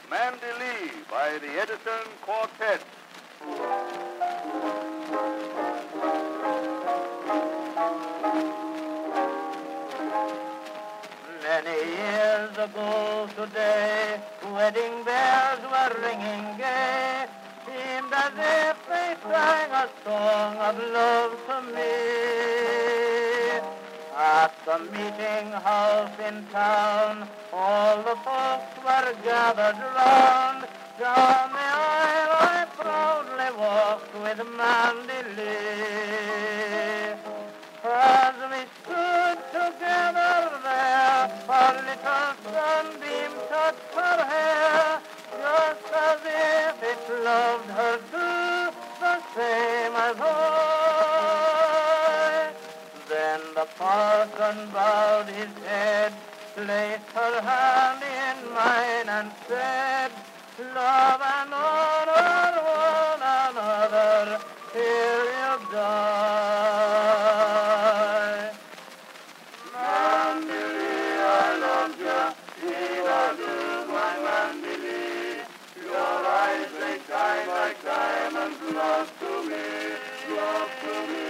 Mandy Lee by the Edison Quartet. Many years ago today, wedding bells were ringing gay. Seemed as if they sang a song of love to me. At the meeting house in town, all the folks were gathered round. Down the aisle I proudly walked with Mandy Lee. As we stood together there, a little sunbeam touched her hair, just as if it loved her too, the same as I. Then the parson bowed his head, placed her hand in mine and said, love and honor one another till you die. Mandy Lee, I love you, till I do, my Mandy Lee. Your eyes, they shine like diamonds, love to me, love to me.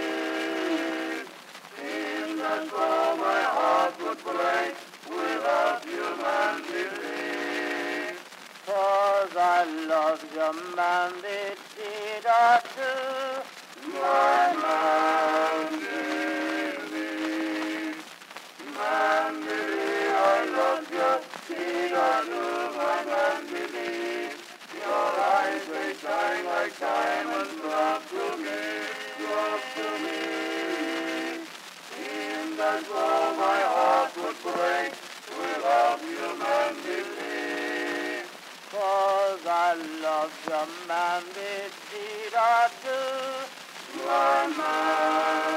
Seems as though my heart would break without you, Mandy Lee. 'Cause I love you, Mandy, did I do, my Mandy Lee. Mandy Lee, I love you, did I do, my Mandy Lee. Your eyes, they shine like diamonds, love to me, love to me. Seems as though my heart would break without you, Mandy Lee. 'Cause I love you, Mandy, did I do, my Mandy.